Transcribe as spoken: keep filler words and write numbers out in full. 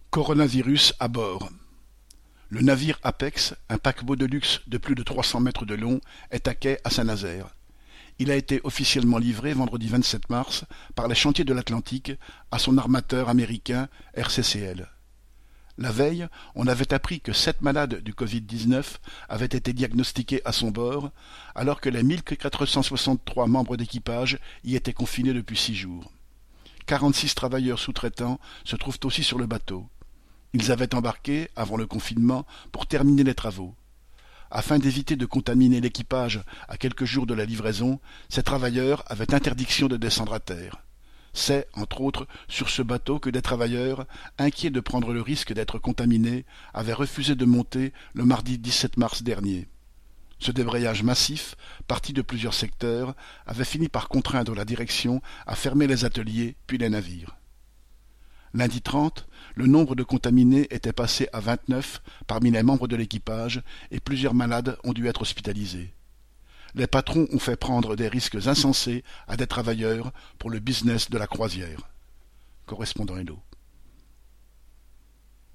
Coronavirus à bord. Le navire Apex, un paquebot de luxe de plus de trois cents mètres de long, est à quai à Saint-Nazaire. Il a été officiellement livré vendredi vingt-sept mars par les Chantiers de l'Atlantique à son armateur américain R C C L. La veille, on avait appris que sept malades du covid dix-neuf avaient été diagnostiqués à son bord, alors que les mille quatre cent soixante-trois membres d'équipage y étaient confinés depuis six jours. quarante-six travailleurs sous-traitants se trouvent aussi sur le bateau. Ils avaient embarqué, avant le confinement, pour terminer les travaux. Afin d'éviter de contaminer l'équipage à quelques jours de la livraison, ces travailleurs avaient interdiction de descendre à terre. C'est, entre autres, sur ce bateau que des travailleurs, inquiets de prendre le risque d'être contaminés, avaient refusé de monter le mardi dix-sept mars dernier. Ce débrayage massif, parti de plusieurs secteurs, avait fini par contraindre la direction à fermer les ateliers puis les navires. Lundi trente, le nombre de contaminés était passé à vingt-neuf parmi les membres de l'équipage et plusieurs malades ont dû être hospitalisés. Les patrons ont fait prendre des risques insensés à des travailleurs pour le business de la croisière. Correspondant Hello.